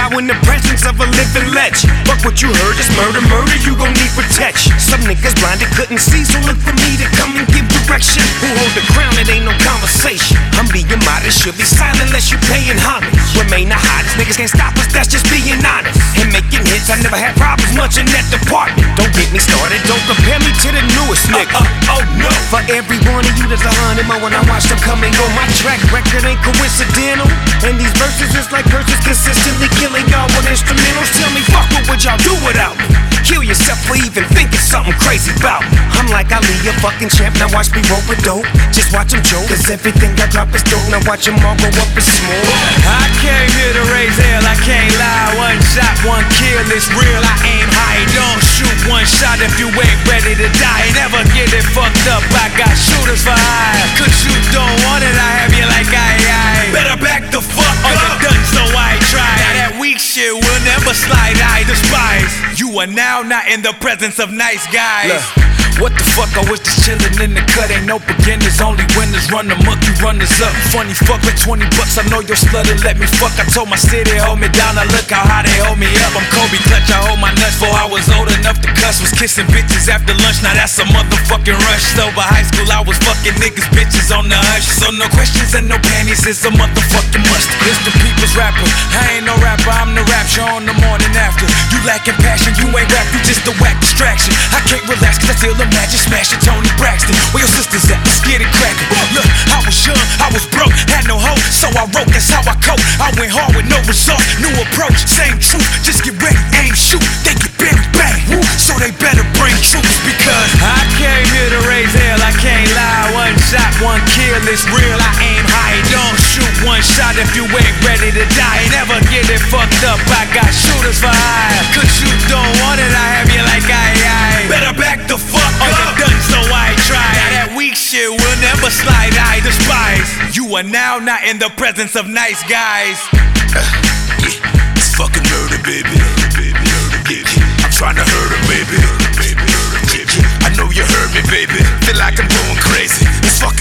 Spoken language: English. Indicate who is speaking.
Speaker 1: die in the presence of a living legend. Fuck what you heard, it's murder, you gon' need protection. Some niggas blinded couldn't see, so look for me to come and give direction. Who hold the crown, it ain't no conversation. I'm being modest, should be silent unless you paying homage. Remain the hottest, niggas can't stop us, that's just being honest. And making hits, I never had problems much in that department. Don't get me started, don't compare me to the newest nigga. Oh no. For every one of you, there's 100 more when I watch them come and go. My track record ain't coincidental, and these verses is like curses consistently killing y'all with instrumentals. Tell me, fuck, what would y'all do without me? Kill yourself for even thinking something crazy about me. I'm like Ali, a fucking champ, now watch me roll with dope. Just watch him choke, cause everything I drop is dope. Now watch him all go up in smoke.
Speaker 2: I came here to raise hell, I can't lie. One shot, one kill, it's real, I aim high. Don't shoot one shot if you ain't ready to die. Never get it fucked up, I got shooters for hire. Cause you don't want it, I have you like aye. Better back the fuck up, you're done, so I try. Now that weak shit will never slide, I despise. You are now not in the presence of nice guys. Look. What the fuck, I was just chillin' in the cut. Ain't no beginners, only winners. Run the monkey, runners up. Funny fuck with 20 bucks, I know you're slutted, let me fuck. I told my city, hold me down, I look how high they hold me up. I'm Kobe Clutch, I hold my nuts. Before I was old enough to cuss, was kissing bitches after lunch. Now that's a motherfucking rush. So by high school, I was fucking niggas, bitches on the hush. So no questions and no panties, it's a motherfucking must. It's the people's rapper, I ain't no rapper, I'm the rap show on the morning after. You lacking passion, you ain't rap, you just a whack distraction. I can't relax cause I feel imagine smashing Tony Braxton. Where your sisters at? Let's get it crackin'. Look, I was young, I was broke, had no hope, so I wrote, that's how I cope. I went hard with no result, new approach, same truth. Just get ready, aim, shoot, they get buried, bang. So they better bring troops because I came here to raise hell, I can't lie. One shot, one kill, it's real, I aim high. Don't shoot one shot if you ain't ready to die. Never get it fucked up, I got shooters for hire. Cause you don't want it, I have you like aye. Better back the fuck up, you're done, so I try. Now that weak shit will never slide, I despise. You are now not in the presence of nice guys.
Speaker 3: Yeah, it's fucking murder, baby. I'm trying to hurt her, baby. I know you heard me, baby. Feel like I'm going crazy. It's fucking